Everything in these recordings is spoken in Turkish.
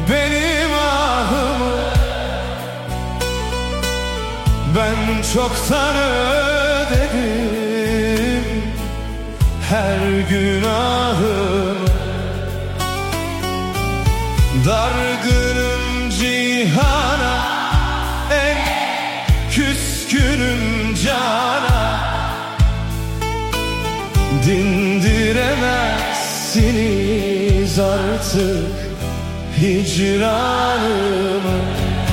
benim ahımı ben çoktan ödedim, her günahımı. Dargınım cihana, en küskünüm cana. Dindiremezsiniz artık hicranımı.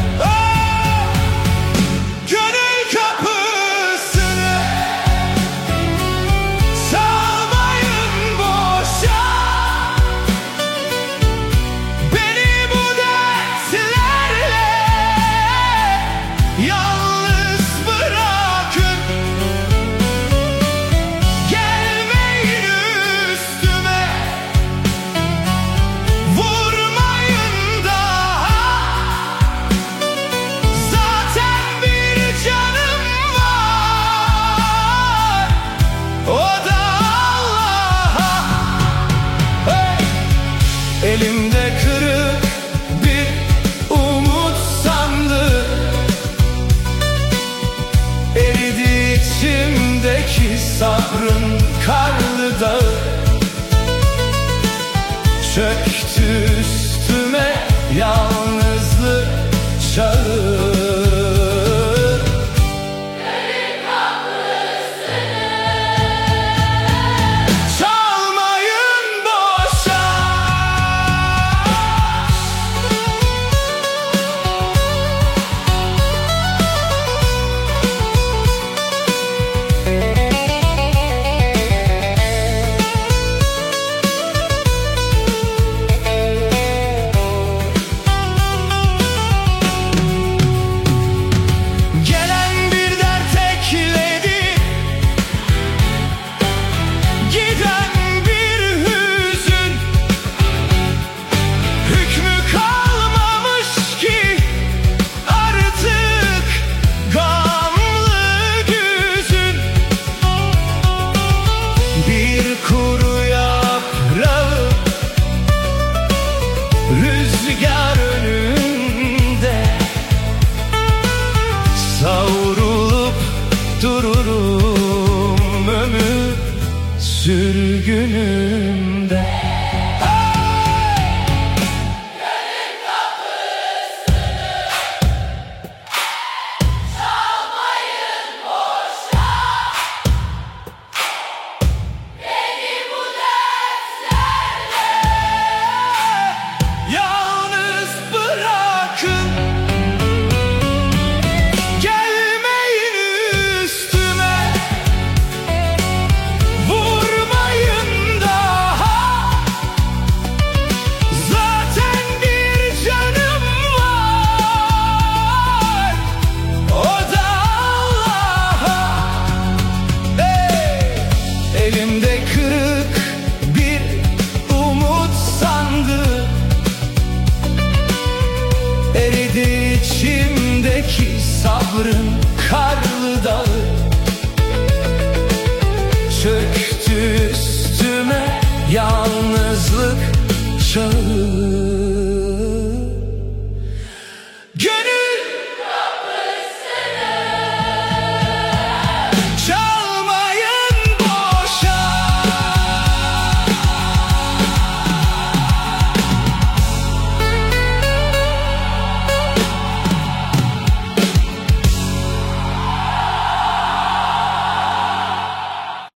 Gönül kapısını çalmayın boşa, beni bu dertlerle yalnız bırakın. Gelmeyin üstüme, vurmayın daha. Zaten bir canım var, o da Allah'a. Hey! Elimde kırık bir umut sandı, eridi içimdeki sabrın karlı dağı. Çöktü üstüme yalnızlık çağı. Çalmayın boşa. Gelen bir dert ekledi, giden bir hüzün. Hükmü kalmamış ki artık gamlı güzün. Bir kuru yaprağı rüzgar önünde, savrulup dururum ömür sürgünümde. Yalnız bırakın, gelmeyin üstüme, vurmayın daha. Zaten bir canım var, o da Allah'a. Hey! Elimde kırık bir umut sandı, eridi içimdeki sabrın karlı dağı. Çöktü üstüme yalnızlık çağı.